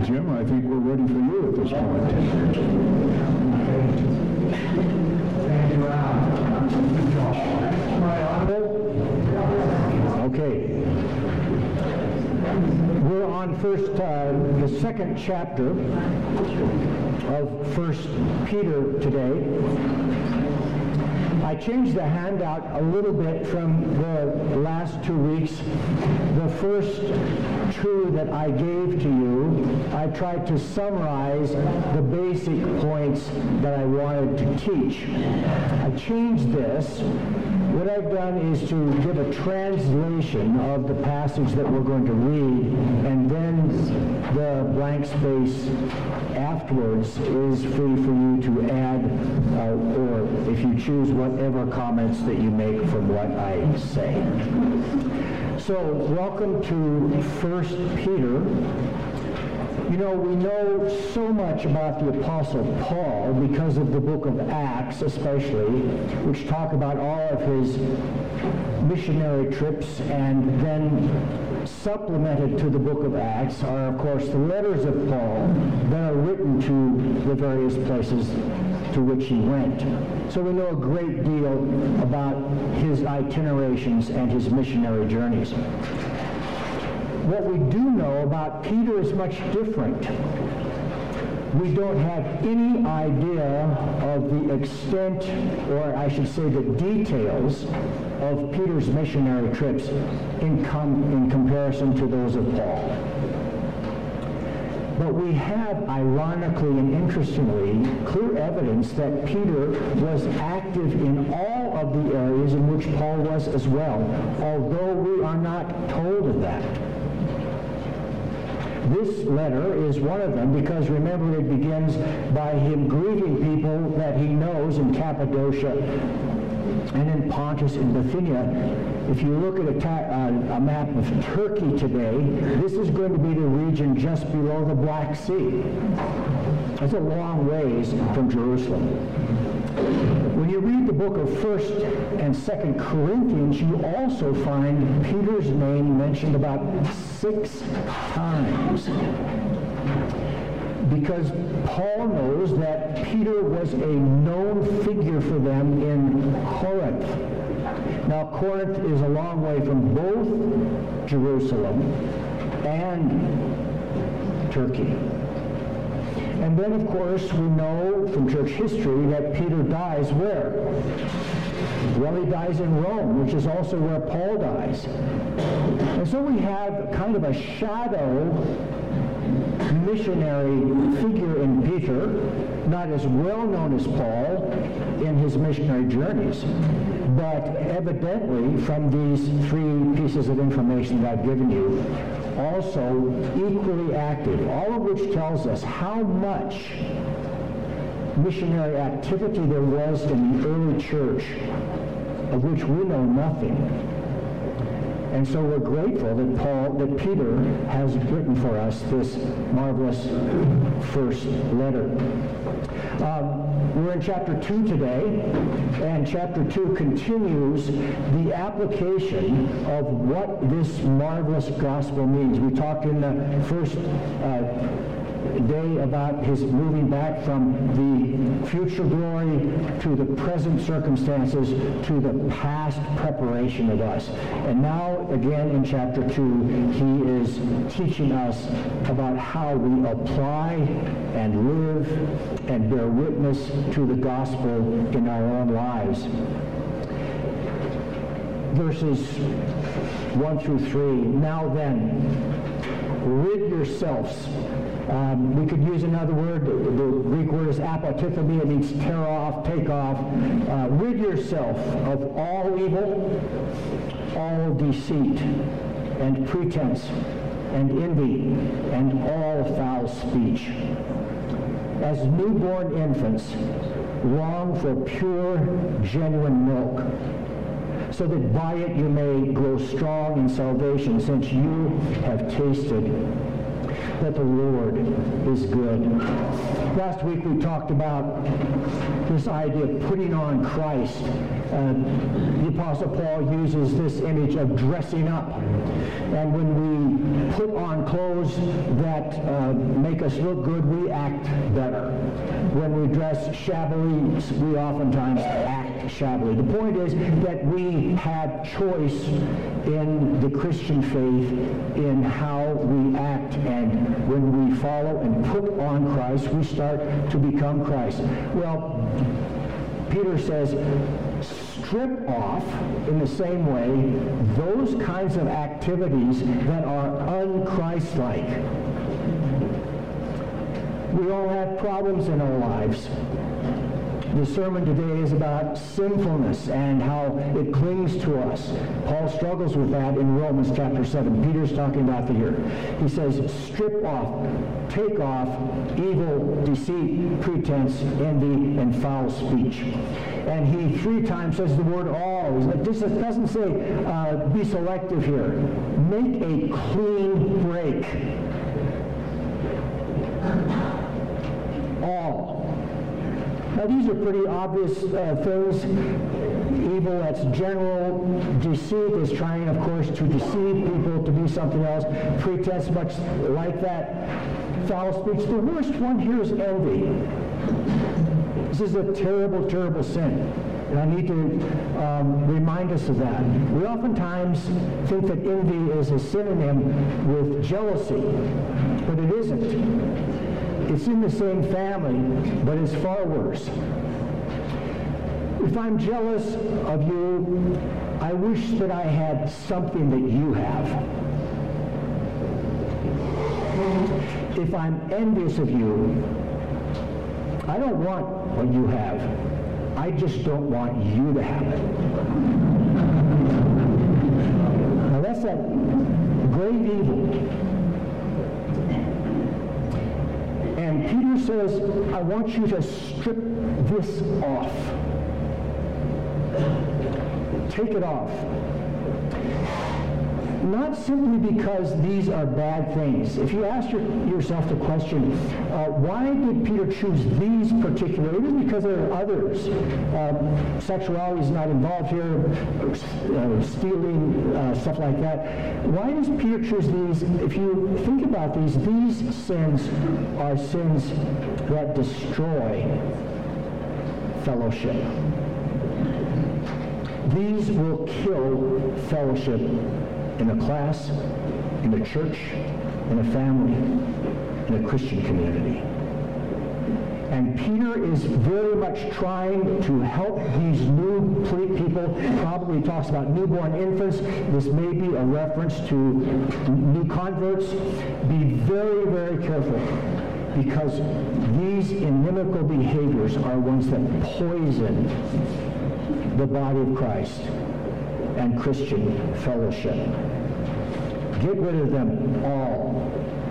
Jim, I think we're ready for you at this point. Thank you, Okay. We're on the second chapter of 1 Peter today. I changed the handout a little bit from the last 2 weeks. The first two that I gave to you, I tried to summarize the basic points that I wanted to teach. I changed this. What I've done is to give a translation of the passage that we're going to read, and then the blank space afterwards is free for you to add, or if you choose, whatever comments that you make from what I say. So, welcome to 1 Peter. You know, we know so much about the Apostle Paul because of the book of Acts, especially, which talk about all of his missionary trips, and then supplemented to the book of Acts are, of course, the letters of Paul that are written to the various places to which he went. So we know a great deal about his itinerations and his missionary journeys. What we do know about Peter is much different. We don't have any idea of the extent, or I should say the details, of Peter's missionary trips in comparison to those of Paul. But we have, ironically and interestingly, clear evidence that Peter was active in all of the areas in which Paul was as well, although we are not told of that. This letter is one of them because, remember, it begins by him greeting people that he knows in Cappadocia and in Pontus and Bithynia. If you look at a map of Turkey today, this is going to be the region just below the Black Sea. That's a long ways from Jerusalem. When you read the book of 1st and 2nd Corinthians, you also find Peter's name mentioned about 6 times. Because Paul knows that Peter was a known figure for them in Corinth. Now, Corinth is a long way from both Jerusalem and Turkey. And then, of course, we know from church history that Peter dies where? Well, he dies in Rome, which is also where Paul dies. And so we have kind of a shadow missionary figure in Peter, not as well known as Paul in his missionary journeys, but evidently from these 3 pieces of information that I've given you, also equally active, all of which tells us how much missionary activity there was in the early church, of which we know nothing. And so we're grateful that Peter has written for us this marvelous first letter. We're in chapter 2 today, and chapter 2 continues the application of what this marvelous gospel means. We talked in the first day about his moving back from the future glory to the present circumstances to the past preparation of us. And now, again, in chapter 2, he is teaching us about how we apply and live and bear witness to the gospel in our own lives. Verses 1 through 3, now then, rid yourselves. We could use another word. The Greek word is apotithemi. It means tear off, take off. Rid yourself of all evil, all deceit, and pretense, and envy, and all foul speech. As newborn infants, long for pure, genuine milk, so that by it you may grow strong in salvation, since you have tasted that the Lord is good. Last week we talked about this idea of putting on Christ. The Apostle Paul uses this image of dressing up. And when we put on clothes that make us look good, we act better. When we dress shabbily, we oftentimes act shabbily. The point is that we have choice in the Christian faith in how we act, and when we follow and put on Christ, we start to become Christ. Well, Peter says, strip off, in the same way, those kinds of activities that are un-Christ-like. We all have problems in our lives. The sermon today is about sinfulness and how it clings to us. Paul struggles with that in Romans chapter 7. Peter's talking about that here. He says, strip off, take off evil, deceit, pretense, envy, and foul speech. And he 3 times says the word all. It doesn't say be selective here. Make a clean break. All. Now these are pretty obvious things. Evil, that's general. Deceit is trying, of course, to deceive people to be something else. Pretense, much like that. Foul speech. The worst one here is envy. This is a terrible, terrible sin. And I need to remind us of that. We oftentimes think that envy is a synonym with jealousy, but it isn't. It's in the same family, but it's far worse. If I'm jealous of you, I wish that I had something that you have. If I'm envious of you, I don't want what you have. I just don't want you to have it. Now that's that grave evil. And Peter says, I want you to strip this off. Take it off. Not simply because these are bad things. If you ask yourself the question, why did Peter choose these particular? It is because there are others. Sexuality is not involved here, stealing, stuff like that. Why does Peter choose these? If you think about these sins are sins that destroy fellowship. These will kill fellowship in a class, in a church, in a family, in a Christian community. And Peter is very much trying to help these new people. Probably talks about newborn infants. This may be a reference to new converts. Be very, very careful, because these inimical behaviors are ones that poison the body of Christ and Christian fellowship. Get rid of them all.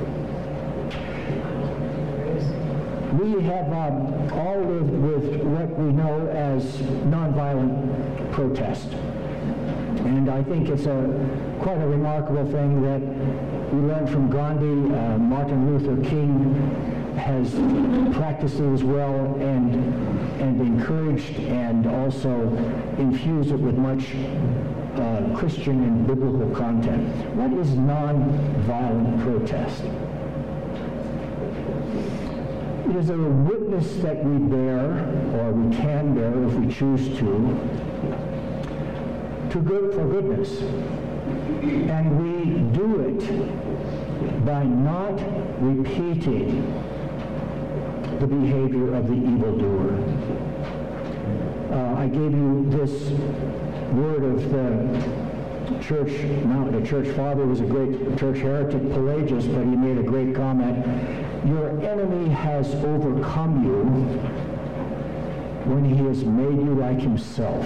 We have all lived with what we know as nonviolent protest. And I think it's quite a remarkable thing that we learned from Gandhi. Martin Luther King has practiced it as well and encouraged and also infused it with much Christian and biblical content. What is nonviolent protest? It is a witness that we bear, or we can bear if we choose to good for goodness. And we do it by not repeating the behavior of the evildoer. I gave you this word of the church. Now, the church father was a great church heretic, Pelagius, but he made a great comment. Your enemy has overcome you when he has made you like himself.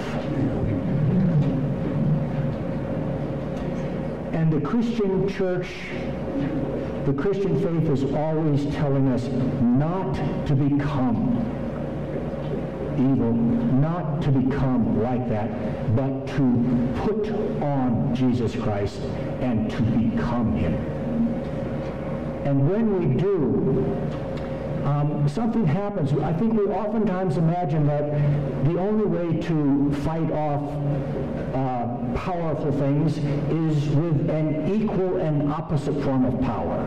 And the Christian church, the Christian faith is always telling us not to become evil, not to become like that, but to put on Jesus Christ and to become him. And when we do, something happens. I think we oftentimes imagine that the only way to fight off powerful things is with an equal and opposite form of power.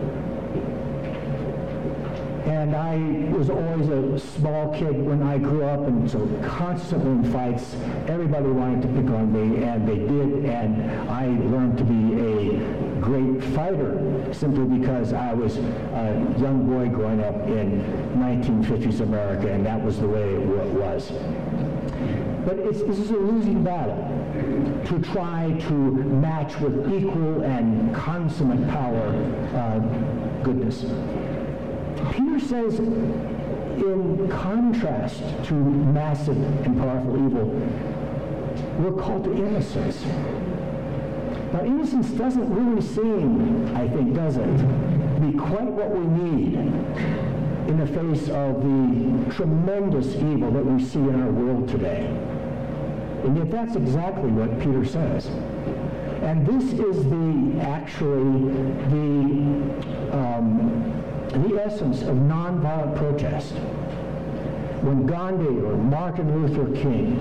And I was always a small kid when I grew up, and so constantly in fights, everybody wanted to pick on me, and they did, and I learned to be a great fighter simply because I was a young boy growing up in 1950s America, and that was the way it was. But this is a losing battle to try to match with equal and consummate power goodness. Peter says, in contrast to massive and powerful evil, we're called to innocence. Now, innocence doesn't really seem, I think, does it, to be quite what we need in the face of the tremendous evil that we see in our world today. And yet that's exactly what Peter says. And this is the essence of nonviolent protest. When Gandhi or Martin Luther King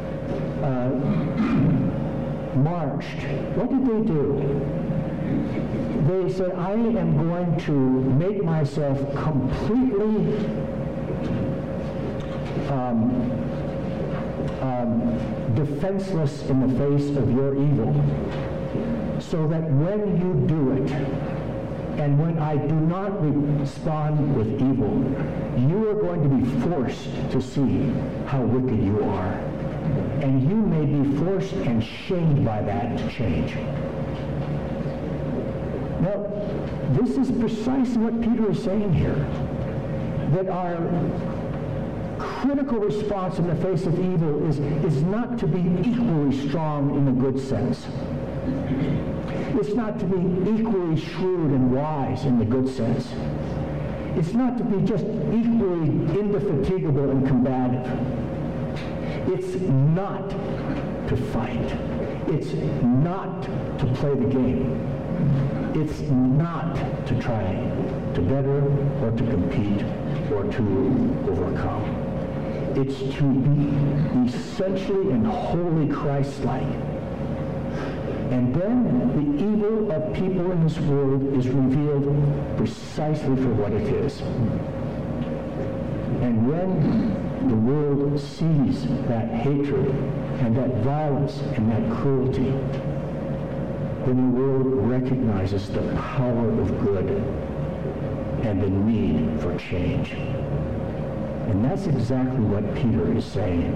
marched, what did they do? They said, I am going to make myself completely defenseless in the face of your evil, so that when you do it, and when I do not respond with evil, you are going to be forced to see how wicked you are. And you may be forced and shamed by that to change. Now, this is precisely what Peter is saying here. That our critical response in the face of evil is not to be equally strong in the good sense. It's not to be equally shrewd and wise in the good sense. It's not to be just equally indefatigable and combative. It's not to fight. It's not to play the game. It's not to try to better or to compete or to overcome. It's to be essentially and wholly Christ-like. And then the evil of people in this world is revealed precisely for what it is. And when the world sees that hatred and that violence and that cruelty, then the world recognizes the power of good and the need for change. And that's exactly what Peter is saying.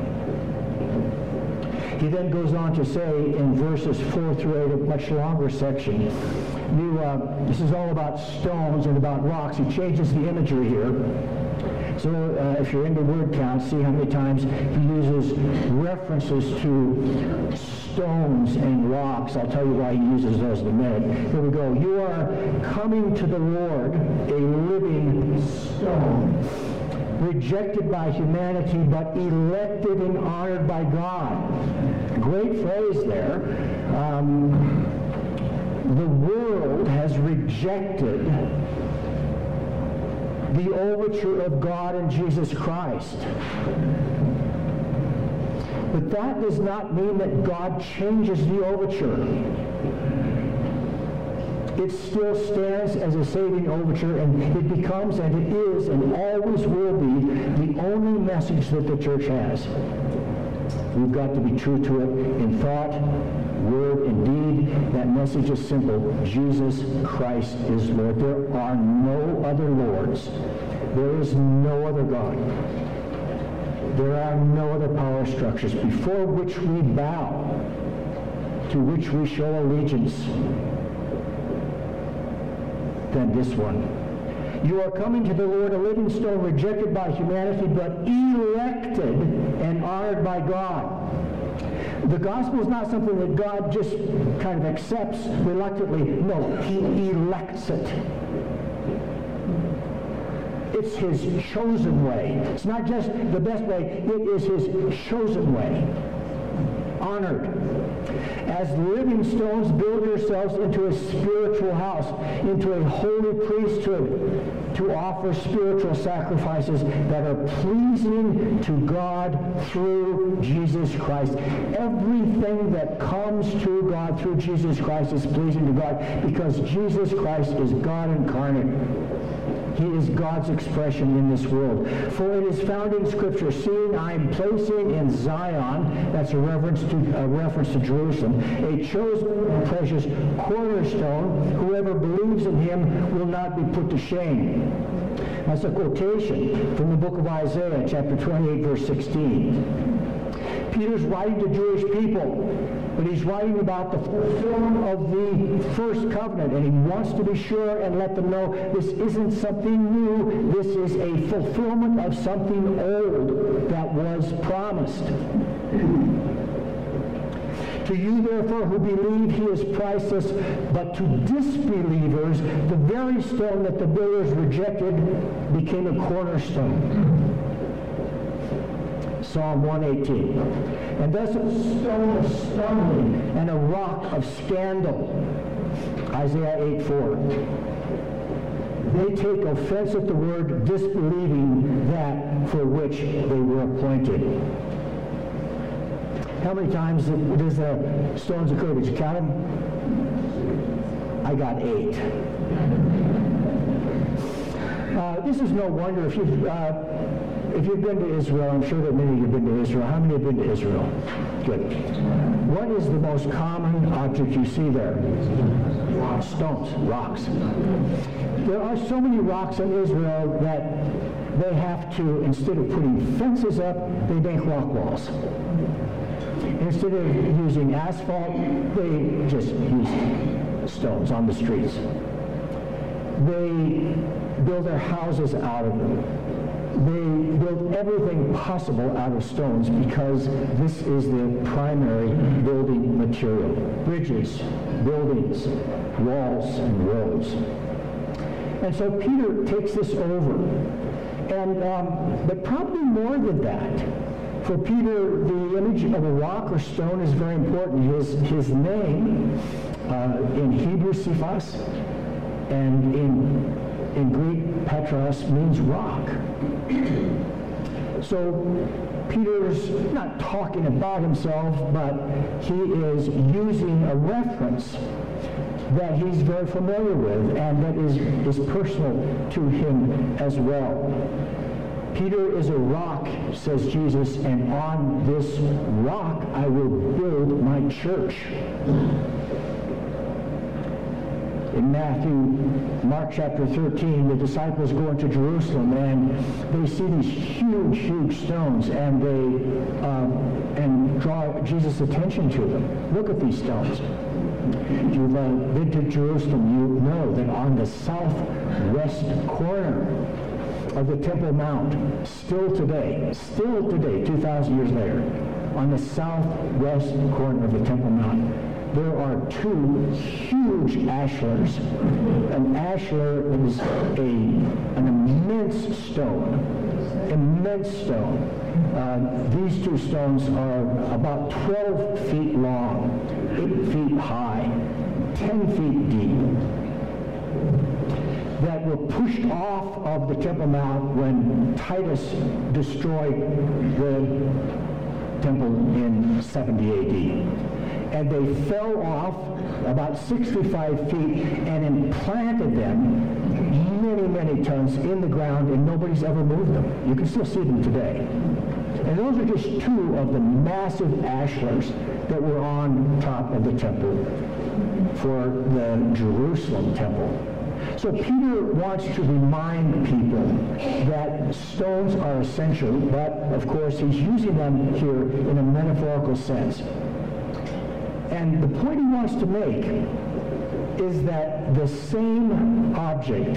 He then goes on to say in verses 4 through 8, a much longer section, this is all about stones and about rocks. He changes the imagery here. So if you're into word count, see how many times he uses references to stones and rocks. I'll tell you why he uses those in a minute. Here we go. You are coming to the Lord, a living stone, rejected by humanity, but elected and honored by God. Great phrase there. The world has rejected the overture of God and Jesus Christ. But that does not mean that God changes the overture. It still stands as a saving overture, and it becomes, and it is, and always will be, the only message that the church has. We've got to be true to it in thought, word, and deed. That message is simple. Jesus Christ is Lord. There are no other lords. There is no other God. There are no other power structures before which we bow, to which we show allegiance, than this one. You are coming to the Lord, a living stone, rejected by humanity, but elected and honored by God. The gospel is not something that God just kind of accepts reluctantly. No, he elects it. It's his chosen way. It's not just the best way, it is his chosen way. Honored. As living stones, build yourselves into a spiritual house, into a holy priesthood, to offer spiritual sacrifices that are pleasing to God through Jesus Christ. Everything that comes to God through Jesus Christ is pleasing to God because Jesus Christ is God incarnate. He is God's expression in this world. For it is found in Scripture, seeing I am placing in Zion, that's a reference to Jerusalem, a chosen, precious cornerstone. Whoever believes in him will not be put to shame. That's a quotation from the book of Isaiah, chapter 28, verse 16. Peter's writing to Jewish people, but he's writing about the fulfillment of the first covenant, and he wants to be sure and let them know this isn't something new. This is a fulfillment of something old that was promised. To you, therefore, who believe, he is priceless, but to disbelievers, the very stone that the builders rejected became a cornerstone. Psalm 118. And thus a stone of stumbling and a rock of scandal. Isaiah 8:4. They take offense at the word, disbelieving that for which they were appointed. How many times does the stones occur? Did you count them? I got 8. This is no wonder if you've been to Israel. I'm sure that many of you have been to Israel. How many have been to Israel? Good. What is the most common object you see there? Stones, rocks. There are so many rocks in Israel that they have to, instead of putting fences up, they make rock walls. Instead of using asphalt, they just use stones on the streets. They build their houses out of them. They build everything possible out of stones because this is the primary building material. Bridges, buildings, walls, and roads. And so Peter takes this over. But probably more than that. For Peter, the image of a rock or stone is very important. His name in Hebrew, Cephas, and in Greek, Petros, means rock. So Peter's not talking about himself, but he is using a reference that he's very familiar with and that is personal to him as well. Peter is a rock, says Jesus, and on this rock I will build my church. In Mark chapter 13, the disciples go into Jerusalem and they see these huge, huge stones, and they draw Jesus' attention to them. Look at these stones. If you've been to Jerusalem, you know that on the southwest corner of the Temple Mount, still today, 2,000 years later, on the southwest corner of the Temple Mount, there are 2 huge ashlars. An ashlar is an immense stone. These 2 stones are about 12 feet long, 8 feet high, 10 feet deep, that were pushed off of the Temple Mount when Titus destroyed the temple in 70 AD. And they fell off about 65 feet and implanted them many, many tons in the ground, and nobody's ever moved them. You can still see them today. And those are just 2 of the massive ashlars that were on top of the temple for the Jerusalem temple. So Peter wants to remind people that stones are essential, but of course he's using them here in a metaphorical sense. And the point he wants to make is that the same object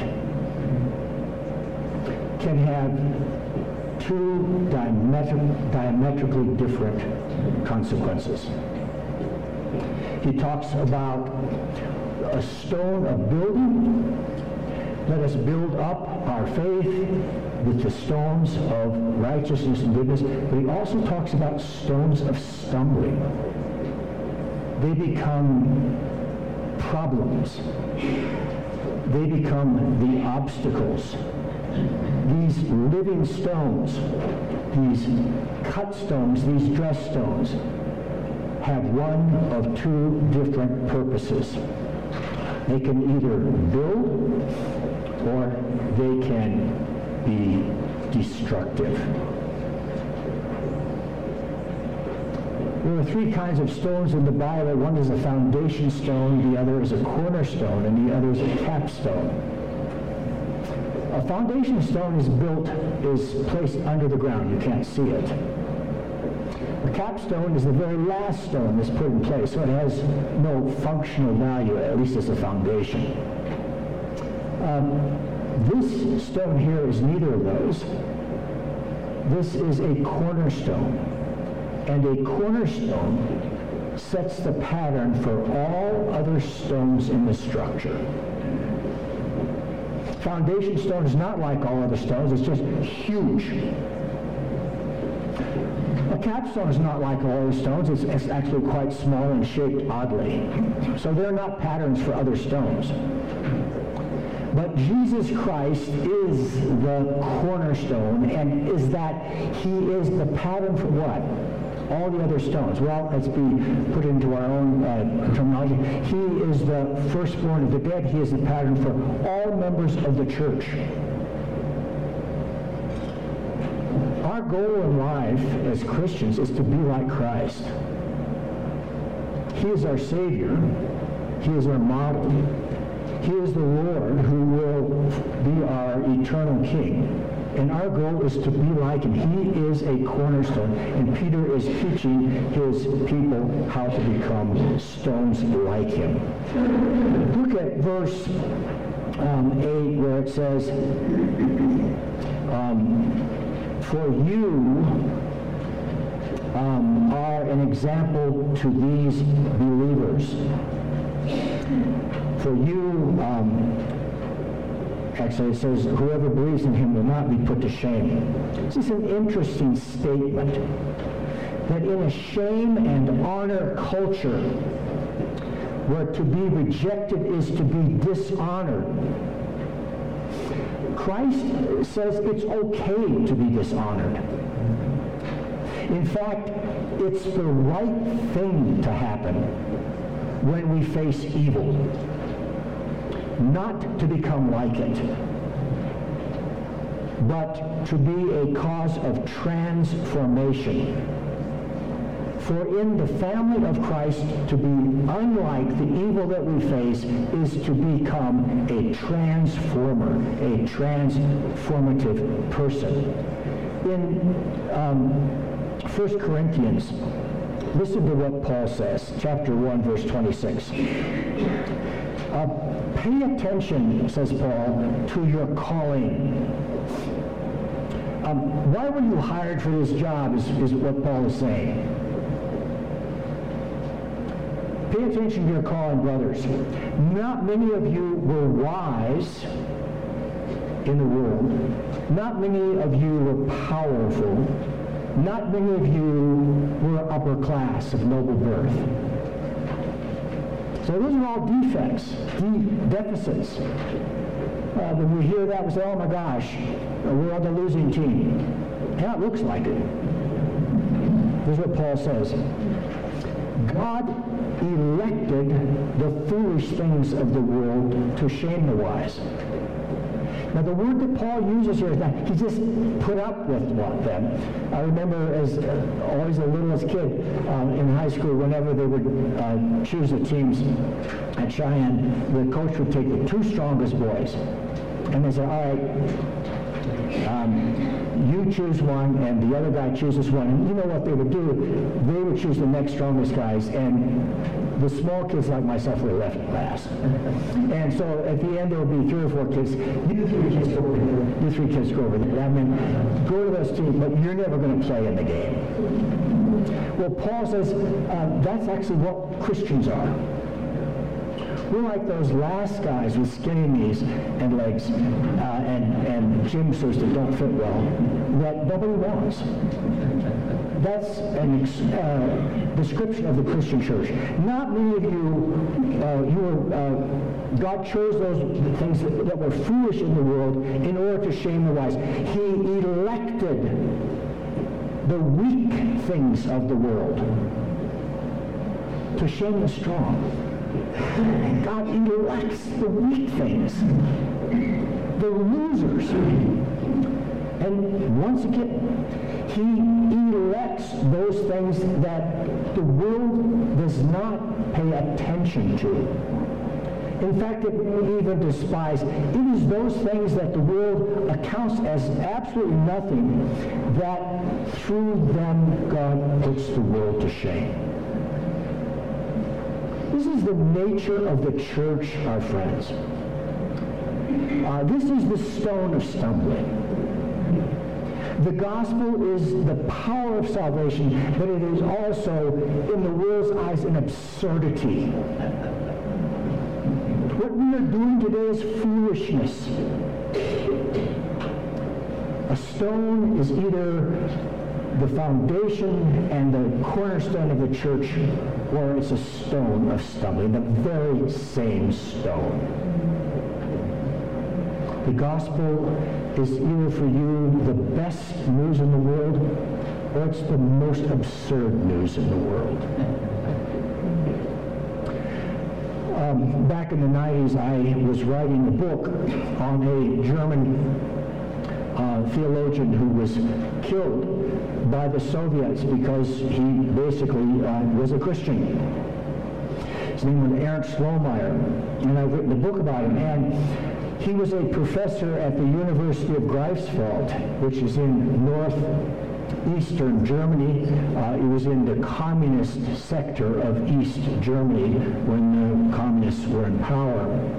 can have 2 diametrically different consequences. He talks about a stone of building. Let us build up our faith with the stones of righteousness and goodness. But he also talks about stones of stumbling. they become problems. They become the obstacles. These living stones, these cut stones, these dress stones, have one of two different purposes. They can either build or they can be destructive. There are three kinds of stones in the Bible. One is a foundation stone, the other is a cornerstone, and the other is a capstone. A foundation stone is placed under the ground. You can't see it. The capstone is the very last stone that's put in place, so it has no functional value, at least as a foundation. This stone here is neither of those. This is a cornerstone, and a cornerstone sets the pattern for all other stones in the structure. Foundation stone is not like all other stones, it's just huge. A capstone is not like all other stones, it's actually quite small and shaped oddly. So they're not patterns for other stones. But Jesus Christ is the cornerstone, and is that he is the pattern for what? All the other stones. Well, let's be put into our own terminology. He is the firstborn of the dead. He is the pattern for all members of the church. Our goal in life as Christians is to be like Christ. He is our Savior. He is our model. He is the Lord who will be our eternal King. And our goal is to be like him. He is a cornerstone. And Peter is teaching his people how to become stones like him. Look at verse 8 where it says, for you are an example to these believers. For you, actually it says, whoever believes in him will not be put to shame. This is an interesting statement, that in a shame and honor culture, where to be rejected is to be dishonored, Christ says it's okay to be dishonored. In fact, it's the right thing to happen when we face evil, not to become like it, but to be a cause of transformation. For in the family of Christ, to be unlike the evil that we face is to become a transformer, a transformative person. In 1 Corinthians, listen to what Paul says, chapter 1, verse 26. Pay attention, says Paul, to your calling. Why were you hired for this job is what Paul is saying. Pay attention to your calling, brothers. Not many of you were wise in the world. Not many of you were powerful. Not many of you were upper class of noble birth. So those are all defects, deficits. When we hear that, we say, oh my gosh, we're on the losing team. Yeah, it looks like it. Here's what Paul says. God elected the foolish things of the world to shame the wise. Now the word that Paul uses here is that he just put up with them. I remember as always a littlest kid in high school, whenever they would choose the teams at Cheyenne, the coach would take the two strongest boys. And they say, all right, you choose one and the other guy chooses one. And you know what they would do? They would choose the next strongest guys, and the small kids like myself were left last. And so at the end there would be 3 or 4 kids. You 3 kids go over there. You 3 kids go over there. I mean, go to those teams, but you're never going to play in the game. Well, Paul says that's actually what Christians are. We're like those last guys with skinny knees and legs and gym suits that don't fit well that nobody wants. That's a description of the Christian church. Not many of God chose those things that were foolish in the world in order to shame the wise. He elected the weak things of the world to shame the strong. God elects the weak things, the losers. And once again, he elects those things that the world does not pay attention to. In fact, it may even despise. It is those things that the world accounts as absolutely nothing that through them God puts the world to shame. This is the nature of the church, our friends. This is the stone of stumbling. The gospel is the power of salvation, but it is also, in the world's eyes, an absurdity. What we are doing today is foolishness. A stone is either the foundation and the cornerstone of the church, or it's a stone of stumbling, the very same stone. The gospel is either for you the best news in the world, or it's the most absurd news in the world. Back in the 90s, I was writing a book on a German theologian who was killed by the Soviets because he basically was a Christian. His name was Ernst Lohmeyer, and I've written a book about him. And he was a professor at the University of Greifswald, which is in northeastern Germany. It was in the communist sector of East Germany when the communists were in power.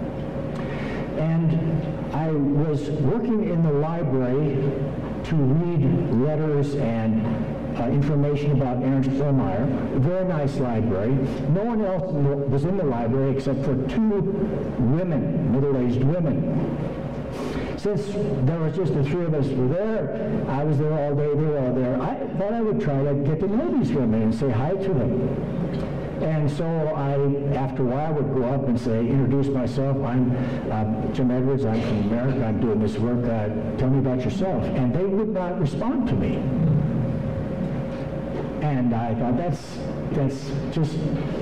And I was working in the library to read letters and information about Ernst Lohmeyer. A very nice library. No one else was in the library except for two women, middle-aged women. Since there was just the three of us were there, I was there all day, they were all there. I thought I would try to get to know these women and say hi to them. And so I, after a while, would go up and say, introduce myself. I'm Jim Edwards. I'm from America. I'm doing this work. Tell me about yourself. And they would not respond to me. And I thought, that's just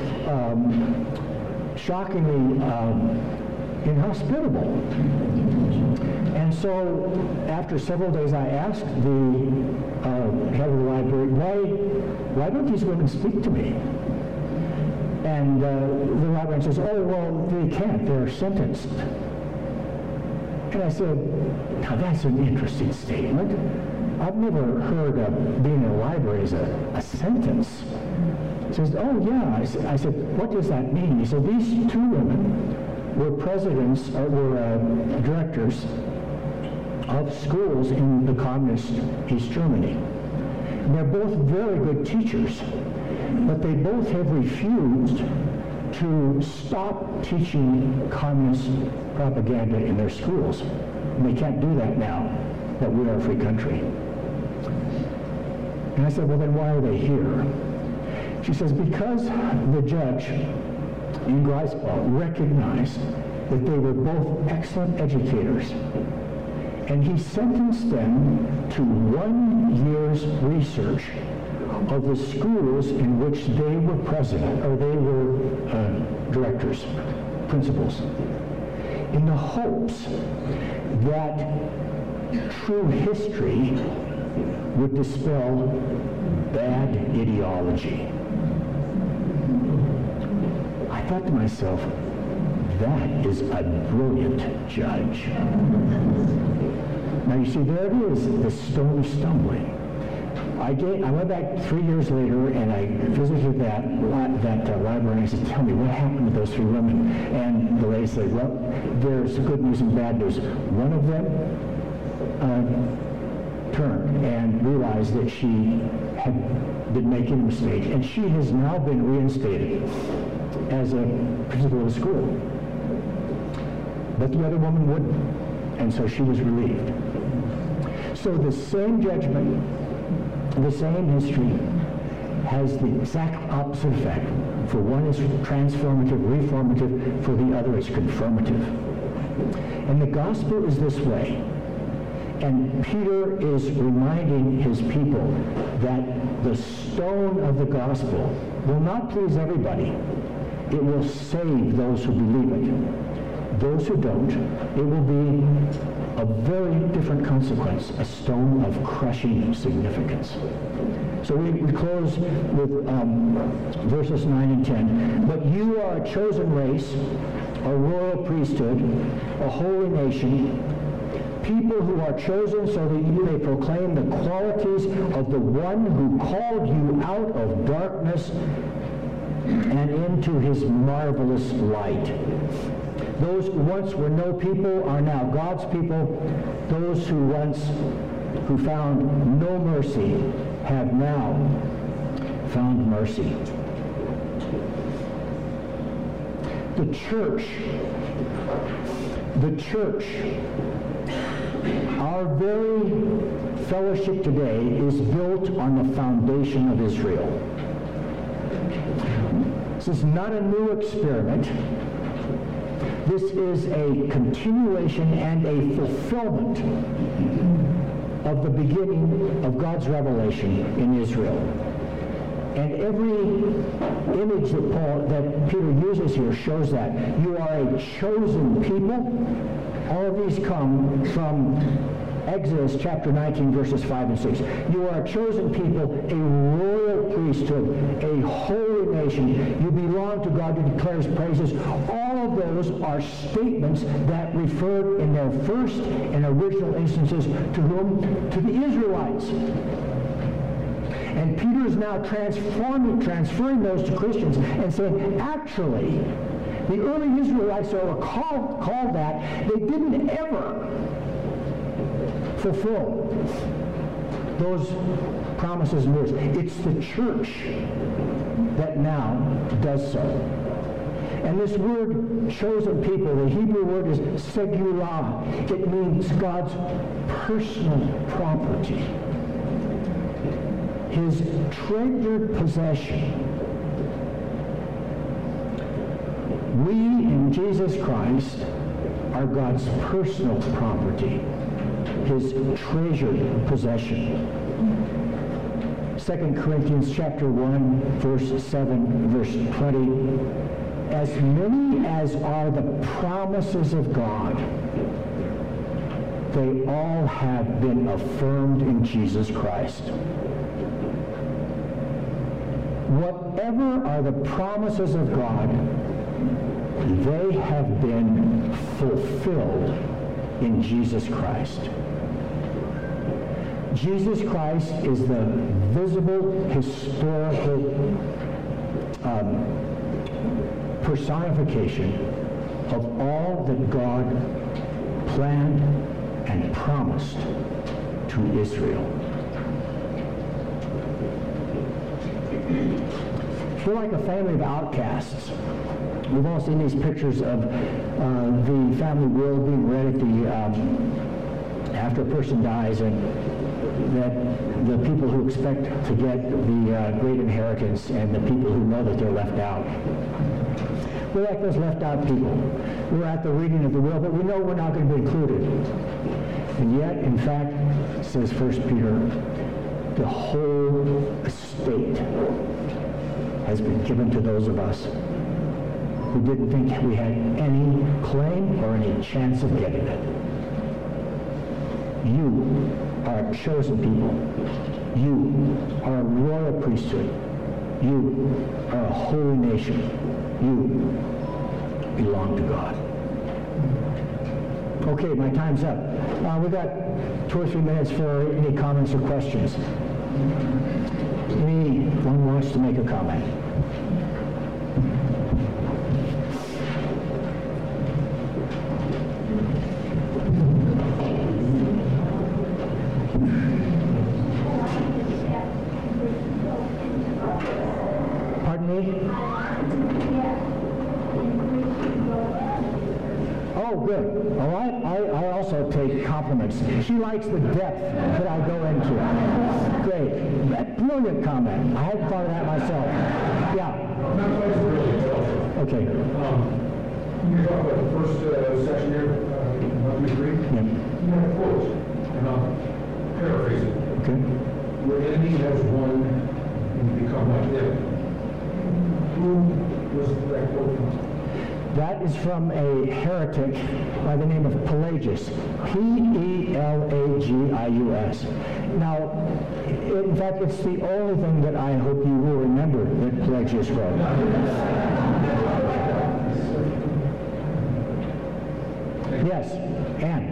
shockingly inhospitable. And so after several days, I asked the head of the library, why don't these women speak to me? And the librarian says, oh, well, they can't. They're sentenced. And I said, now that's an interesting statement. I've never heard of being in a library as a sentence. He says, oh, yeah. I said, what does that mean? He said, these two women were presidents, were directors of schools in the communist East Germany. And they're both very good teachers. But they both have refused to stop teaching communist propaganda in their schools. And they can't do that now that we are a free country. And I said, well, then why are they here? She says, because the judge in Greifswald recognized that they were both excellent educators. And he sentenced them to 1 year's research of the schools in which they were president, or they were directors, principals, in the hopes that true history would dispel bad ideology. I thought to myself, that is a brilliant judge. Now you see, there it is, the stone of stumbling. I went back 3 years later and I visited that library and I said, tell me, what happened to those three women? And the lady said, well, there's good news and bad news. One of them turned and realized that she had been making a mistake, and she has now been reinstated as a principal of the school. But the other woman wouldn't, and so she was relieved. So the same judgment, the same history, has the exact opposite effect. For one is transformative, reformative, for the other is confirmative. And the gospel is this way. And Peter is reminding his people that the stone of the gospel will not please everybody. It will save those who believe it. Those who don't, it will be a very different consequence, a stone of crushing significance. So we close with verses 9 and 10. But you are a chosen race, a royal priesthood, a holy nation, people who are chosen so that you may proclaim the qualities of the one who called you out of darkness and into his marvelous light. Those who once were no people are now God's people. Those who found no mercy have now found mercy. The church, our very fellowship today is built on the foundation of Israel. This is not a new experiment. This is a continuation and a fulfillment of the beginning of God's revelation in Israel. And every image that Peter uses here shows that. You are a chosen people. All of these come from Exodus chapter 19, verses 5 and 6. You are a chosen people, a royal priesthood, a holy nation. You belong to God who declares praises. All of those are statements that referred in their first and original instances to whom? To the Israelites. And Peter is now transferring those to Christians and saying, actually, the early Israelites that were called that, they didn't ever fulfill those promises and words. It's the church that now does so. And this word, chosen people, the Hebrew word is segulah. It means God's personal property. His treasured possession. We in Jesus Christ are God's personal property, his treasured possession. 2 Corinthians chapter 1, verse 7, verse 20. As many as are the promises of God, they all have been affirmed in Jesus Christ. Whatever are the promises of God, they have been fulfilled in Jesus Christ. Jesus Christ is the visible, historical personification of all that God planned and promised to Israel. We're like a family of outcasts. We've all seen these pictures of the family will being read at the after a person dies, and that the people who expect to get the great inheritance and the people who know that they're left out. We're like those left out people. We're at the reading of the will, but we know we're not going to be included. And yet, in fact, says 1 Peter, the whole estate has been given to those of us who didn't think we had any claim or any chance of getting it. You are a chosen people. You are a royal priesthood. You are a holy nation. You belong to God. Okay, my time's up. We've got 2 or 3 minutes for any comments or questions. Anyone wants to make a comment? Pardon me? Oh, good. All right. I also take compliment compliments. She likes the depth that I go into. Great. Brilliant comment. I hadn't thought of that myself. Yeah. Okay. You talk about the first section here, 1 through 3. Yeah. You have quotes, and I'll paraphrase it. Okay. Your enemy has won, and you become like them. Who was that quote from? That is from a heretic by the name of Pelagius. Pelagius. Now, in fact, it's the only thing that I hope you will remember that Pelagius wrote. Yes, Anne.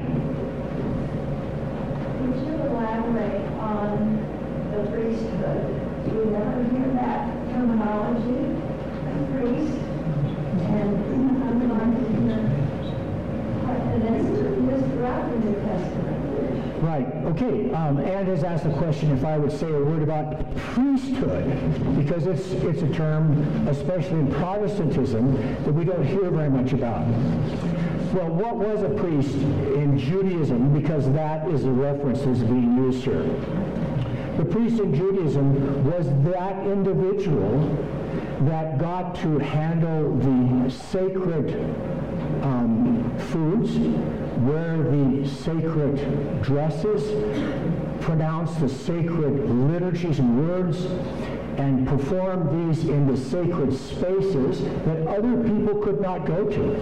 Would you elaborate on the priesthood? You never hear that terminology, a priest, and I'm going to hear, and it's used throughout the New Testament. Right, okay. Anne has asked the question if I would say a word about priesthood, because it's a term, especially in Protestantism, that we don't hear very much about. Well, what was a priest in Judaism? Because that is the reference that's being used here. The priest in Judaism was that individual that got to handle the sacred foods, wear the sacred dresses, pronounce the sacred liturgies and words, and perform these in the sacred spaces that other people could not go to.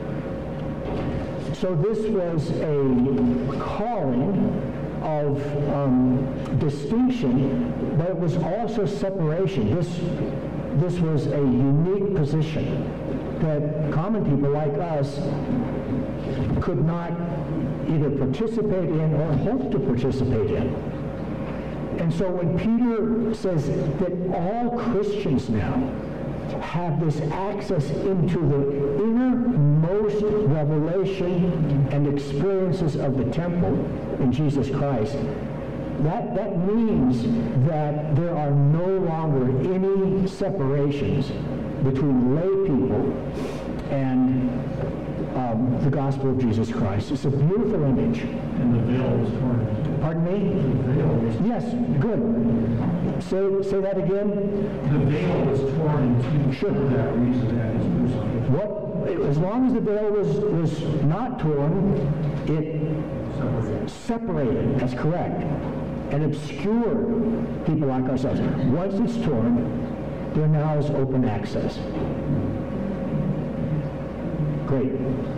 So this was a calling of distinction, but it was also separation. This was a unique position that common people like us could not either participate in or hope to participate in. And so when Peter says that all Christians now have this access into the innermost revelation and experiences of the temple in Jesus Christ, that means that there are no longer any separations between lay people and the gospel of Jesus Christ. It's a beautiful image. And the veil was torn. Pardon me? The veil was Yes, good. Say that again. The veil was torn in two Sure. for that reason at his crucifixion. As long as the veil was not torn, it separated. That's correct. And obscured people like ourselves. Once it's torn, there now is open access. Great.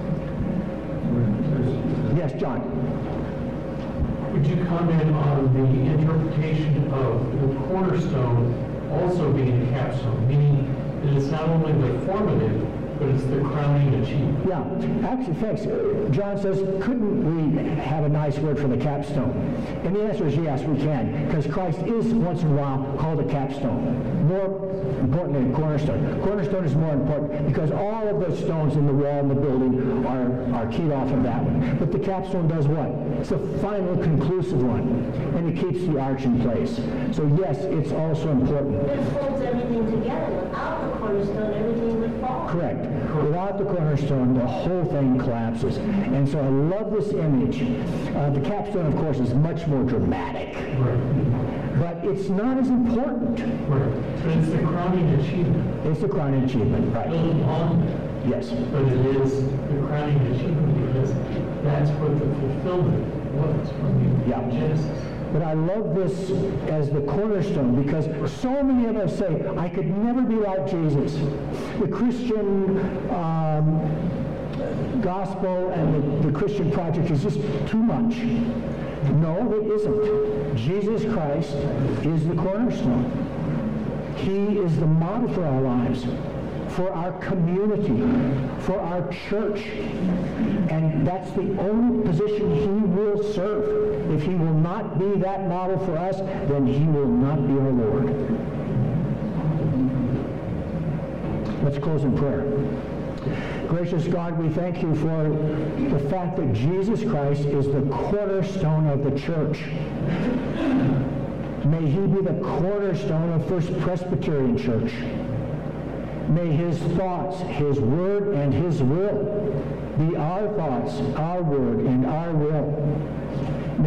Yes, John. Would you comment on the interpretation of the cornerstone also being a capstone, meaning that it's not only the formative, but it's the crowning achievement? Yeah, actually, thanks. John says, couldn't we have a nice word for the capstone? And the answer is yes, we can, because Christ is once in a while called a capstone. More important than a cornerstone. Cornerstone is more important because all of the stones in the wall in the building are keyed off of that one. But the capstone does what? It's a final, conclusive one, and it keeps the arch in place. So yes, it's also important. It holds everything together. Without the cornerstone, everything would fall. Correct. Without the cornerstone, the whole thing collapses. And so I love this image. The capstone, of course, is much more dramatic. Right. But it's not as important. Right. But it's the crowning achievement. It's the crowning achievement, right? Building on that. Yes. But it is the crowning achievement because that's what the fulfillment was from the Genesis. But I love this as the cornerstone because so many of us say, I could never be like Jesus. The Christian gospel and the Christian project is just too much. No, it isn't. Jesus Christ is the cornerstone. He is the model for our lives, for our community, for our church. And that's the only position he will serve. If he will not be that model for us, then he will not be our Lord. Let's close in prayer. Gracious God, we thank you for the fact that Jesus Christ is the cornerstone of the church. May he be the cornerstone of First Presbyterian Church. May his thoughts, his word, and his will be our thoughts, our word, and our will.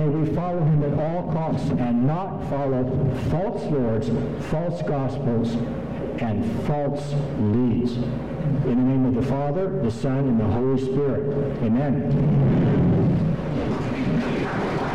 we follow him at all costs and not follow false lords, false gospels, and false leads. In the name of the Father, the Son, and the Holy Spirit. Amen.